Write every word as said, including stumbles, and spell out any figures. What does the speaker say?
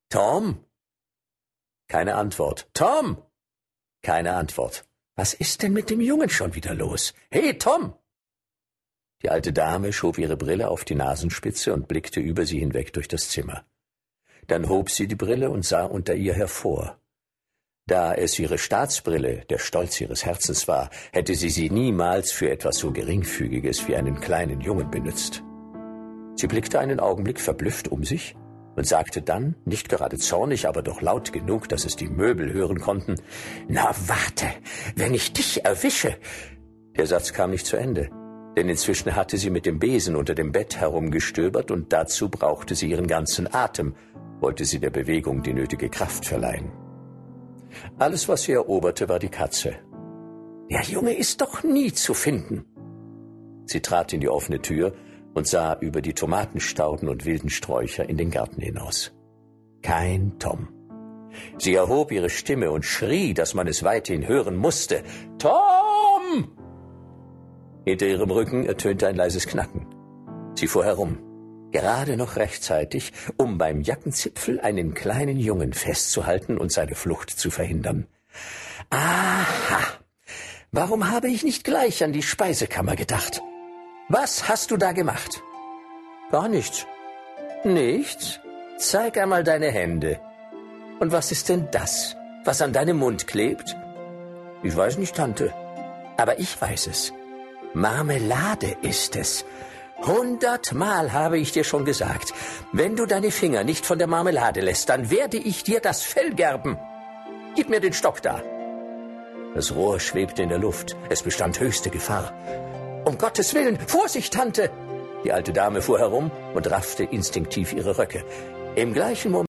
Tom? Keine Antwort. Tom? Keine Antwort. Was ist denn mit dem Jungen schon wieder los? Hey, Tom! Die alte Dame schob ihre Brille auf die Nasenspitze und blickte über sie hinweg durch das Zimmer. Dann hob sie die Brille und sah unter ihr hervor. Da es ihre Staatsbrille, der Stolz ihres Herzens war, hätte sie sie niemals für etwas so Geringfügiges wie einen kleinen Jungen benützt. Sie blickte einen Augenblick verblüfft um sich und sagte dann, nicht gerade zornig, aber doch laut genug, dass es die Möbel hören konnten, »Na warte, wenn ich dich erwische!« Der Satz kam nicht zu Ende, denn inzwischen hatte sie mit dem Besen unter dem Bett herumgestöbert und dazu brauchte sie ihren ganzen Atem, wollte sie der Bewegung die nötige Kraft verleihen. Alles, was sie eroberte, war die Katze. »Der Junge ist doch nie zu finden!« Sie trat in die offene Tür und sah über die Tomatenstauden und wilden Sträucher in den Garten hinaus. Kein Tom. Sie erhob ihre Stimme und schrie, dass man es weithin hören musste. »Tom!« Hinter ihrem Rücken ertönte ein leises Knacken. Sie fuhr herum, gerade noch rechtzeitig, um beim Jackenzipfel einen kleinen Jungen festzuhalten und seine Flucht zu verhindern. »Aha! Warum habe ich nicht gleich an die Speisekammer gedacht? Was hast du da gemacht?« »Gar nichts.« »Nichts? Zeig einmal deine Hände. Und was ist denn das, was an deinem Mund klebt?« »Ich weiß nicht, Tante.« »Aber ich weiß es. Marmelade ist es. Hundertmal habe ich dir schon gesagt, wenn du deine Finger nicht von der Marmelade lässt, dann werde ich dir das Fell gerben. Gib mir den Stock da.« Das Rohr schwebte in der Luft. Es bestand höchste Gefahr. »Um Gottes Willen, Vorsicht, Tante!« Die alte Dame fuhr herum und raffte instinktiv ihre Röcke. Im gleichen Moment